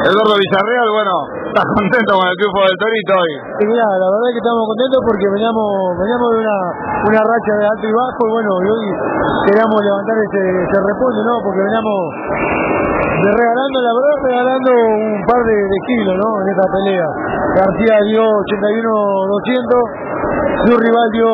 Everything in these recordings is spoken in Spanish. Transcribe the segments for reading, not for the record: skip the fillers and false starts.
Eduardo Villarreal, bueno, ¿estás contento con el triunfo del Torito hoy? Sí, mirá, la verdad es que estamos contentos porque veníamos de una racha de alto y bajo y bueno, y hoy queríamos levantar ese repunte, ¿no? Porque veníamos regalando un par de kilos, ¿no? En esta pelea. García dio 81.200, su rival dio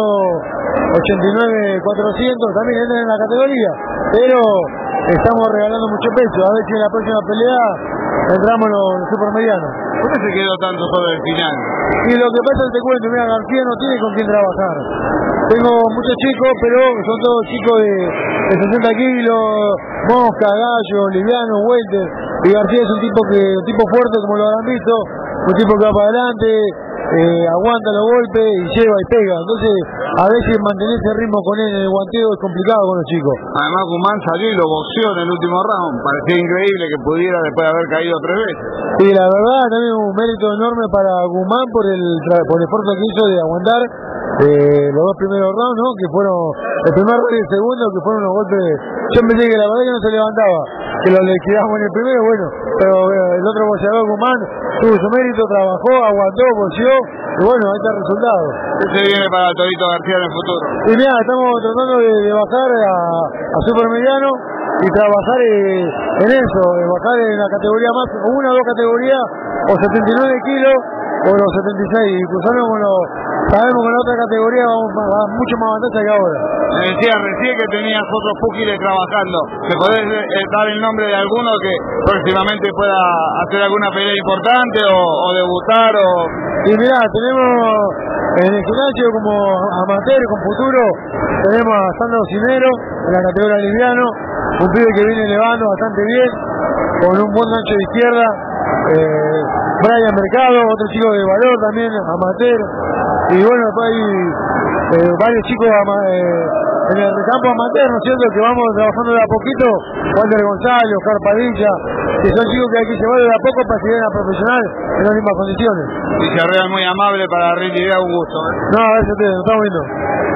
89.400, también entran en la categoría, pero estamos regalando mucho peso, a ver si en la próxima pelea entramos en los supermedianos. ¿Por qué se quedó tanto sobre el final? Y lo que pasa es que te cuento, mira, García no tiene con quién trabajar. Tengo muchos chicos, pero son todos chicos de 60 kilos, Mosca, Gallo, Liviano, Welter, y García es un tipo fuerte, como lo habrán visto, un tipo que va para adelante, aguanta los golpes y lleva y pega. Entonces, a veces mantener ese ritmo con él en el guanteo es complicado con los chicos. Además, Guzmán salió y lo boxeó en el último round. Parecía increíble que pudiera después de haber caído 3 veces. Sí, la verdad, también un mérito enorme para Guzmán por el esfuerzo que hizo de aguantar los 2 primeros rounds, ¿no? Que fueron el primer round y el segundo, que fueron los golpes. Yo pensé que la verdad que no se levantaba, que lo liquidamos en el primero, bueno, pero el otro boxeador, Guzmán, tuvo su mérito, trabajó, aguantó, boxeó, y bueno, ahí está el resultado. ¿Qué se viene para Torito García en el futuro? Y mira, estamos tratando de bajar a supermediano y trabajar en eso, bajar en la categoría más, una o dos categorías, o 79 kilos o los 76, y cruzarnos sabemos que en la otra categoría vamos a mucho más ventaja que ahora. Me decías recién que tenías otros púgiles trabajando. ¿Se podés dar el nombre de alguno que próximamente pueda hacer alguna pelea importante o debutar? Y mirá, tenemos en el gimnasio como amateur con futuro, tenemos a Sandro Cinero en la categoría liviano, un pibe que viene elevando bastante bien, con un buen gancho de izquierda. Brian Mercado, otro chico de valor también, amateur, y bueno, después hay varios chicos en el campo amateur, ¿no es cierto?, que vamos trabajando de a poquito, Walter González, Oscar Padilla, que son chicos que hay que llevar de a poco para seguir a la profesional en las mismas condiciones. Villarreal muy amable para Ricky, un gusto. No, gracias a ustedes, nos estamos viendo.